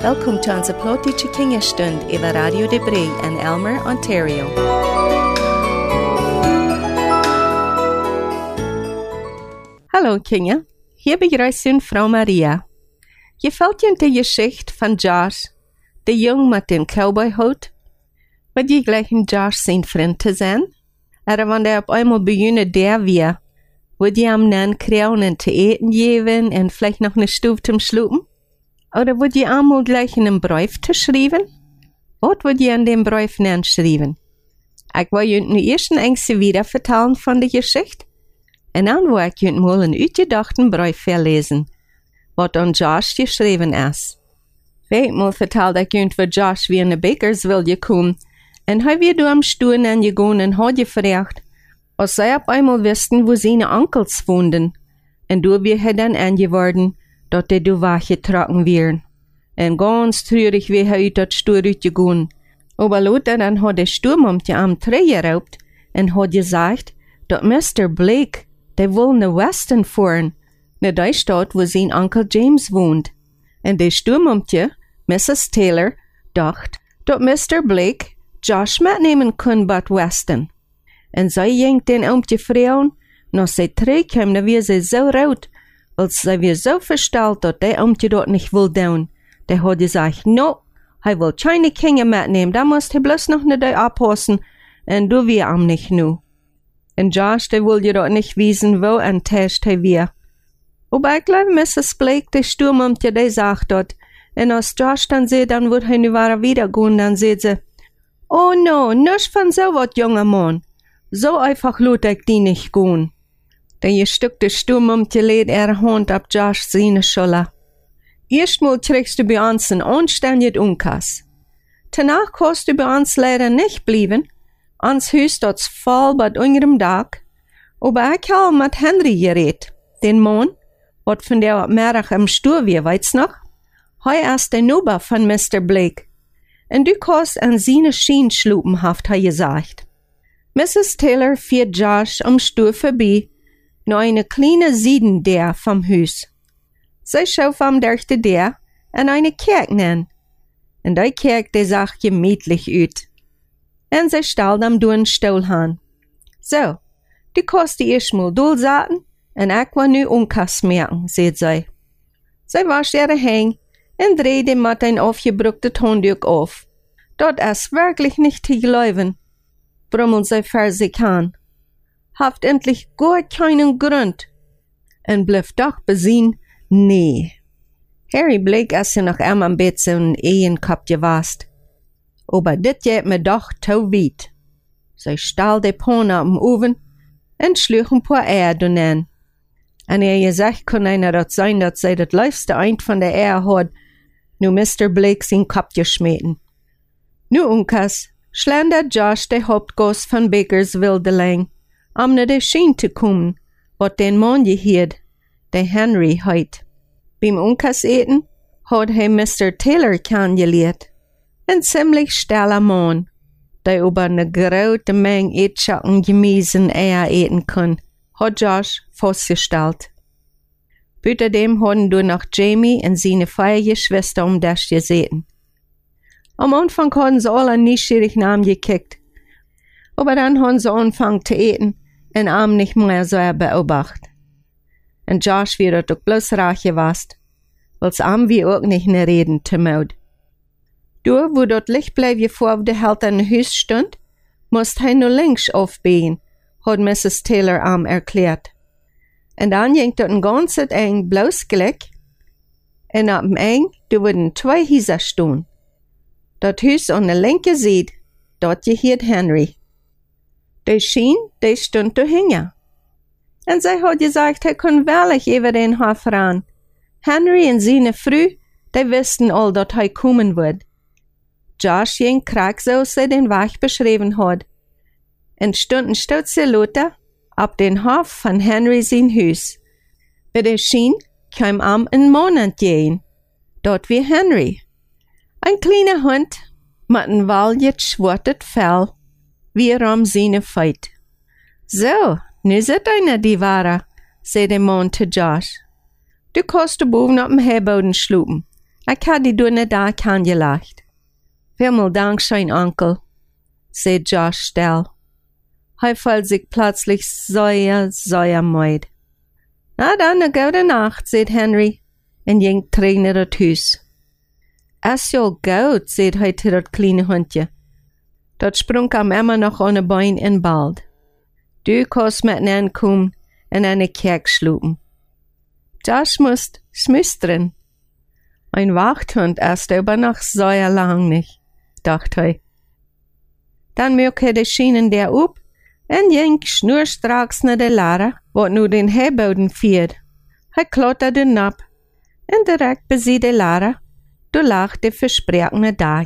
Welkom til onze plotische kingerstund over Radio de Bree in Elmer, Ontario. Hallo Kinder, hier begrüßt Ihnen Frau Maria. Gefällt Ihnen die Geschichte von Josh, der Junge mit dem Cowboy-Hut? Wird je gleich ein Josh sein Freund zu sein? Oder wenn der auf einmal beginnt der wir, wird ihr ihm dann Kraunen zu eten geben und vielleicht noch eine Stufe zum Schlupen? Oder wird ihr einmal gleich in einem Brief zu schreiben? Was wird ihr an dem Brief dann schreiben? Ich will Ihnen nur erst ein Ängste wieder vertellen von der Geschichte. Und dann will ich Ihnen mal einen ausgedachten Brief verlesen, was an Josh geschrieben ist. Mal vertelt ich Ihnen, wo Josh wie in der Bakersville gekommen und er wird am Stuhl angegangen und hat gefragt, als sie auf einmal wussten, wo seine Onkels wohnten. Und du wird er dann angeworden, dass die du weggetragen werden. Und ganz traurig wie er aus dat Stuhl rausgegangen. Aber later dann hat der Sturmamte am Tree geraubt und hat gesagt, dass Mr. Blake, der will nach Westen fahren, nach der Stadt, wo sein Onkel James wohnt. Und der Sturmamte, Mrs. Taylor, dacht, dass Mr. Blake Josh mitnehmen kann bei Westen. Und sie ging den Amte fragen, nach sie zurückkam, da wir sie so rot, weil sie wir so verstellt, dass der Amte dort nicht will down. Der hat gesagt, no, er will keine Kinder mitnehmen, da musst du bloß noch nicht abpassen, und du wir am nicht nu. Und Josh, der will dir dort nicht wissen, wo ein Tisch er wir. Aber ich glaube, Mrs. Blake, der Sturmamte, der sagt dort, und als Josh dann sieht, dann wird er nicht wieder gehen, dann sieht sie, oh no, nicht von so was, junger Mann. So einfach lut ich die nicht gehen. Der gestückte Sturmamte lädt Hand ab Josh seine Schulter. Erstmal kriegst du bei uns ein anständiges Unkass. Danach kannst du bei uns leider nicht bleiben. Uns Haus dort's voll bei unserem Tag. Aber ich habe mit Henry geredet, den Mann, wat von der Merach am Stuhl wir, weißt noch? Hei ist der Nuber von Mr. Blake. Und du kannst an seine Schien schlupen, haft er gesagt. Mrs. Taylor führt Josh am Stuhl vorbei, nur eine kleine Sieden der vom Haus. Sie schaut am durch die der an eine Kerk nen. Und die Kerk, die sah gemütlich aus. Und sie stellt am durch den Stuhl an. So, du kannst die erstmal durchsaten, und ich will nu Unkass merken, sagt sie. Sie wascht ihre Hänge und dreht ihm mit ein aufgebrücktes Handtuch auf. Dort ist wirklich nicht zu glauben, brummelt sie für sich an. Haft endlich gar keinen Grund. Und bleibt doch besehen, nee. Harry Blake ist ja noch einmal am Bett so ein Ehenkopf gewasst. Aber dit geht mir doch zu weit. Sie stahl die Pone am Ofen und schlug ein paar Eier hinein. Und gesagt kann einer das sein, dass sie das leifste Eint von der Eier hat, nur Mr. Blake sein Kopf geschmeten. Nu Unkas, schlendert Josh der Hauptgast von Bakersville de lang, um nach der Schien zu kommen, wat den Mann gehört, der Henry heit. Beim Unkas eten hat er Mr. Taylor kennengelernt. Ein ziemlich stiller Mann, der über eine große Menge Edschatten Gemüse Eier eten kann, hat Josh festgestellt. Außerdem haben du noch Jamie und seine feierige Schwester um das gesehen. Am Anfang haben sie alle neugierig gekickt, aber dann haben sie angefangen zu eten und haben nicht mehr so beobachtet. Und Josh wird doch bloß reich gewesen, weil es am wie auch nicht mehr reden zu Maud. Du, wo dort Licht bleib vor auf der Hälfte an Haus stund, musst he nur links aufbiegen, hat Mrs. Taylor erklärt. Und dann ging dort ein ganzes eng blaues Glück, und ab dem eng, du würden 2 Häuser stehen. Das Haus an der linken Seite, dort gehört Henry. Der Schien, der stund dahinter. Und sie hat gesagt, er kann wirklich über den Hof ran. Henry und seine Frau, die wussten all, dass er kommen wird. Josh ging krack so, sie den Weg beschrieben hat. Und stunden stütze Luther ab den Hof von Henry sein Haus. Bei der Schien kam ein Mann entgegen. Dort wie Henry. Ein kleiner Hund mit einem schwarzen Fell, wie seine Feit. So, nu seid einer die Ware, sagte der Mann zu Josh. Du kannst boven auf dem Heerboden schlupen. Ich had die dunne da gelacht. Vielmal Dank, sein Onkel, sagt Josh still. Fühlt sich plötzlich sehr müde. Na dann, eine gute Nacht, sagt Henry, und ging tränen das Haus. Es soll gut, sagt zu das kleine Hundje. Dat sprung am immer noch ohne Bein in Bald. Du kannst mit ankommen und eine Kerk schlupen. Josh musst smüstern. Ein Wachthund ist aber noch sehr lang nicht, dachte er. Dann möchte die Schienen der up und ging schnurstracks nach der Lara, wo nu den Heeboden fiert. Er klotterte ab und direkt bei der Lara, du lag der versprechende Tag.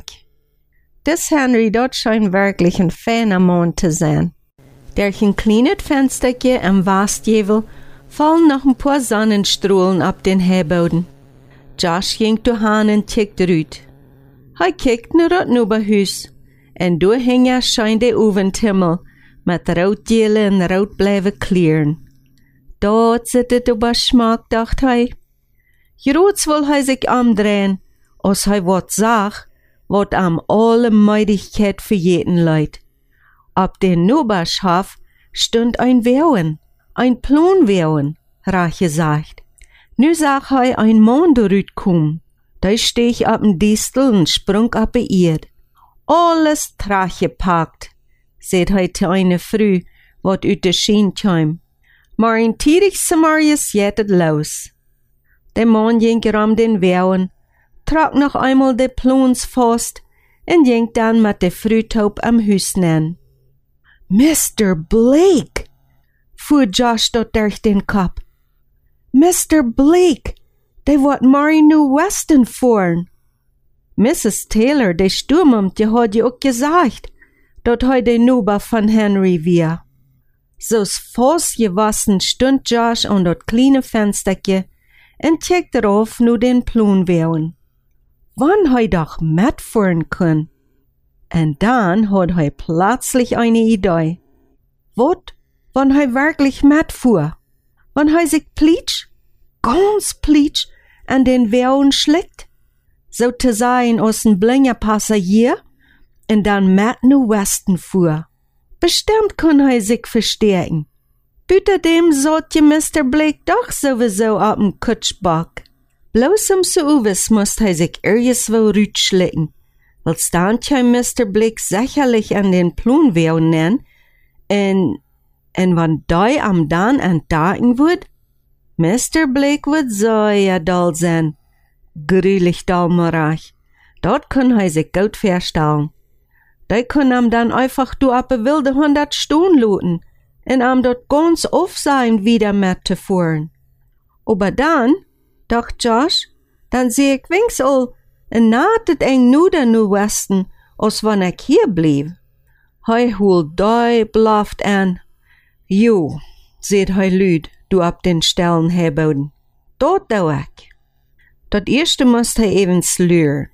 Das Henry dort scheint wirklich ein feiner Mond zu sein. Durch ein kleines Fensterchen am Westjevel fallen noch ein paar Sonnenstrahlen ab den Heeboden. Josh ging dahin und kickte rüt. Er kickte nur das Nuberhus, und da hing er schein der Ovenhimmel mit Rotjelle und Rotbleiben klirren. Dort sittet über Schmack, dachte er. Groß will er sich umdrehen, als er wat sag, wat am alle Meidigkeit für jeden leid. Ab den Nuberschhof stund ein Wehren, ein Plunwehren, rach gesagt. Nu sag er ein Mond rütkum. Da steh ich ab'n Distel und sprung ab Erd. Alles trachgepackt, seht heute eine Früh, wat ut de Schien kam. Maar ein tierig Samarius jettet los. Der Mond ging den Wehren, trag noch einmal de Pluns fast und ging dann mit de Frühtaub am Hüs nen. Mr. Blake, fuhr Josh dort durch den Kopf. Mr. Blake, de wat Mary nu Weston fuhren. Mrs. Taylor, de Sturmumt, die hat ja auch gesagt, dort heute Nuber von Henry wir. So's fast stund Josh an dort kleine Fensterchen und check darauf nu den Plun wehren. Wann hei doch mitfuhren können. Und dann hat hei plötzlich eine Idee. Wat, wann hei wirklich mitfuhr? Wann hei sich plitsch, ganz plitsch, an den Wehren schlägt? So zu sein aus ein blinger Passagier und dann mit nu Westen fuhr. Bestimmt kann hei sich verstärken. Büter dem sollt je Mr. Blake doch sowieso ab'm Kutschbock. Bloß so uwes musst hei sich irgendwo rütschlicken, weil dann käm Mr. Blake sicherlich an den Plunwehren nennen, en wann dei am dann entdagen würd, Mr. Blake würd so ja doll sein, grülich dalmerach. Dort kann hei sich gut verstellen. Dei können am dann einfach du ab wilde 100 Stunden looten en am dort ganz auf sein wieder mit zu fuhren. Aber dann, dacht Josh, dann seh ich wenigstens all en natet eng nu Westen, als wann ich hier blieb. Hei hol dei blaft an. Jo, seht hei lüd, du ab den Stellen herboden. Dort dau ich. Dat erste musst hei eben slüren.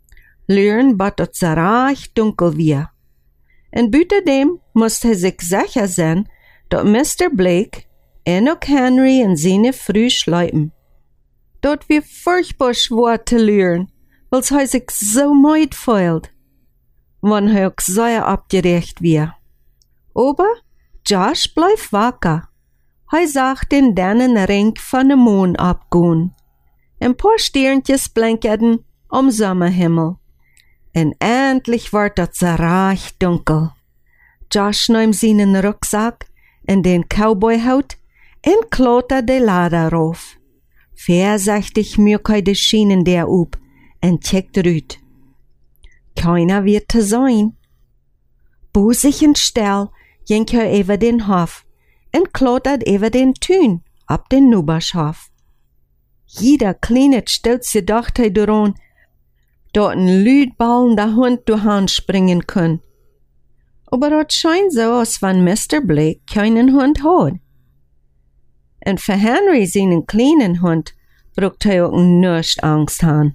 Lüren, bat dat zarach dunkel wir. En büter dem musst hei sich sicher sein, dat Mr. Blake en ook Henry en seine früh schleipen. Dort wie furchtbar schwer zu lüren, weil's hei sich so meid feilt. Wann hei auch sehr abgerecht wir. Aber Josh bleib wacker. Hei sagt den deinen Ring von dem Mond abgehen. Ein paar Sternchen blinkerten am Sommerhimmel. En endlich ward dat zarach dunkel. Josh nahm seinen Rucksack en den Cowboyhut en klotter de Lader rauf. Vorsichtig mürkei de Schienen der up en checkt rüt. Keiner wird te sein. Busig und still ging er über den Hof en klottert über den Tün ab den Nuberschhof. Jeder kleine Stelzje dacht er daran, dort ein lüdballender Hund durchhan springen kann. Aber das scheint so, als wenn Mr. Blake keinen Hund hat. Und für Henry seinen kleinen Hund braucht er auch nicht Angst haben.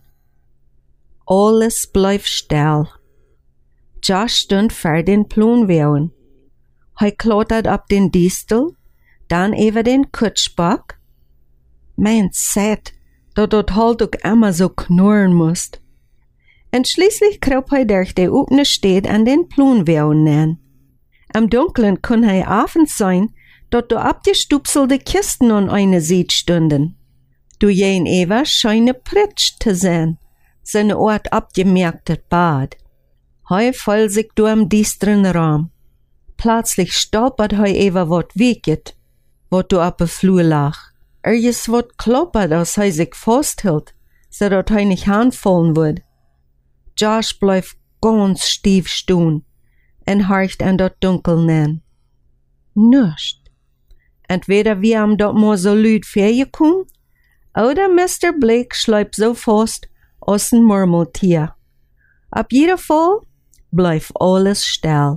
Alles bleibt still. Josh stund vor den Plunwehren. Er klottert ab den Distel, dann über den Kutschbock. Mein Set, dat halt ook immer so knurren musst. En schließlich kroop hij durch de opene steed aan den Plunweeuwen neer. Am Dunklen kon hij avonds zijn, dat de abgestupselde kisten an eine Seite stunden. Du jen Eva scheine pritsch te zijn, seine Ort abgemerktet Bad. Hij voll sich du am diesteren Raum. Plötzlich stolpert hij Eva wat wieket, wat du op de vloer lag. Is wat kloppert, als hij sich vasthield, zodat hij nicht aanvallen wordt. Josh blijft ganz stief stoen en harcht aan dat dunkel nen. Nuscht. Entweder wir am dat maar so luid vergekommen, oder Mr. Blake schleipt so fast als ein Murmeltier. Ab jeder Fall bleif alles still.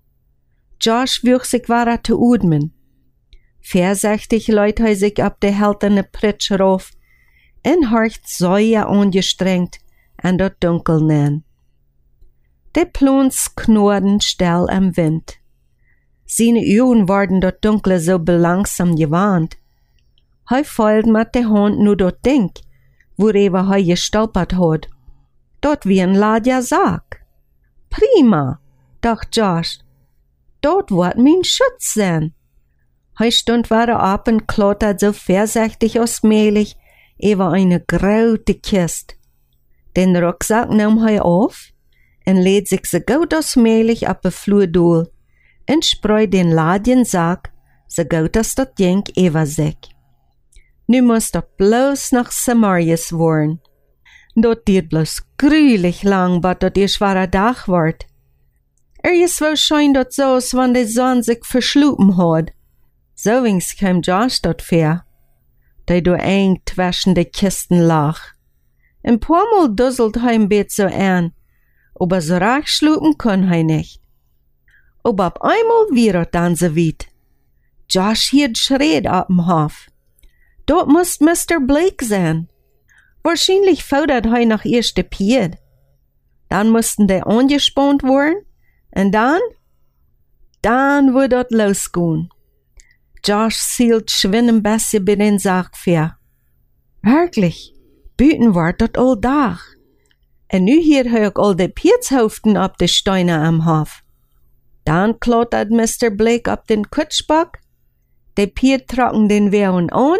Josh wuch sich weiter zu udmen. Vorsichtig leut hij sich ab de helterne Pritsch rauf en harcht sehr angestrengt an dat dunkel nen. De Pluns knurrden still am Wind. Seine Augen worden dat Dunkle so belangsam gewarnt. Hij feilt mit de Hand nu dat Ding, worüber hij gestolpert had. Dat wie ein ladja Sack. Prima, dacht Josh. Dat wordt mein Schutz sein. Hij stund weiter op en klottert so vorsichtig als möglich über eine grote Kist. Den Rucksack nahm hij auf en lädt sich so gut als möglich op de Flur door en spreut den Ladjensack so gut als dat Ding über sich. Nu muss dat bloß nach Samarias worden. Dat diert bloß gruwelig lang, bat dat ihr schwerer Dach wordt. Is waarschijnlijk dat so, als wann de Sonne sich verschlupen had. So wings kam Josh dat ver, der door eng zwischen de Kisten lag. Ein paar Mal dusselt hij ein bet so an, aber so recht schlupen kon hij nicht. Aber ab einmal wieder dann so weit. Josh hielt schreit ab dem Hof. Dort muss Mr. Blake sein. Wahrscheinlich fordert hij nach erste Pied. Dann mussten die angespannt worden, und dann wird dort losgehen. Josh zielt schwinn ein bisschen bei den Sack vor. Wirklich, büten wordt dat all dag. En nu hier hij ook al de Pietshoofden op de steinen am Hof. Dan klottert Mr. Blake op den Kutschbock, de Piet trokken den Wehren an,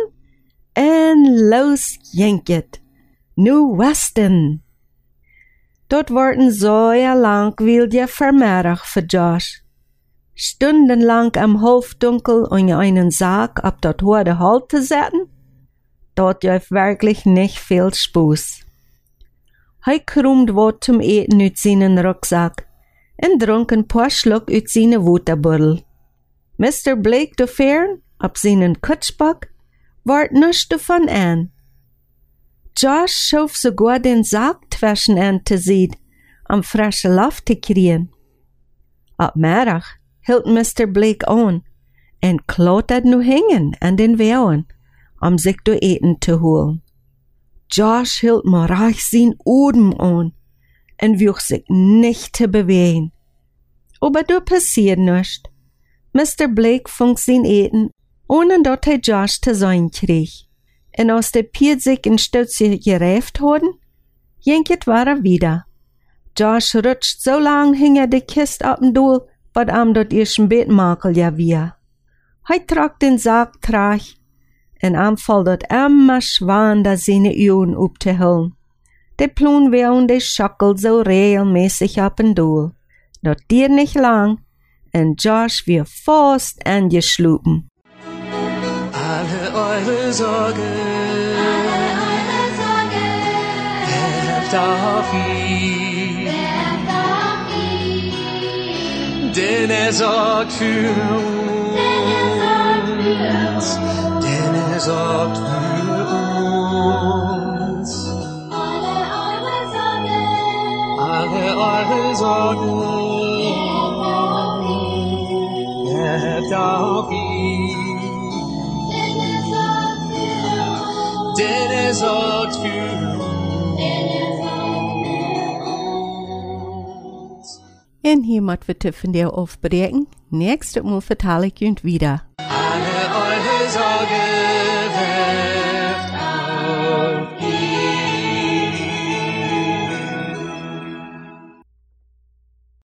en los jenket. Nu westen. Dat worden sehr langweilige Vermiddag für Josh. Stundenlang am Halbdunkel in einen Sack ab dat hohe Halt zu setzen, dat gaf wirklich nicht viel Spaß. Hij krummt wat zum Eten uit seinen Rucksack en dronk ein paar Schluck uit seine Waterbuddel. Mr. Blake de Fern, op seinen Kutschbock, ward nichts davon an. Josh schoof sogar den Sack zwischen an te zien, om frische Luft te kriegen. Ab Mittag hield Mr. Blake an en klottert nu hängen an den Wehren, om sich door Eten te holen. Josh hield maar reich zijn Odem an en wuch sich nicht te bewegen. Aber da passiert nichts. Mr. Blake fing sein Eten, ohne dat hij Josh te sein kreeg. En als de Piet sich in Stütze gereift hadden, jenket war wieder. Josh rutscht so lang hinter de Kist ab en doel, wat am dat eerst Beetmakel ja weer. Hij trok den Sack traag, en am fall dat immer schwander seine Augen op te hullen. De Plunweeuwen de schakkelt so regelmäßig ab en doel. Dat dier nicht lang, en Josh weer fast angeschlupen. Alle eure Sorgen werft auf ihn, denn sorgt für uns, denn sorgt für uns. Alle eure Sorgen werft auf ihn. Denn sorgt für uns. En hier moet we te van de afbreken. Nächste Mal vertel ik u wieder.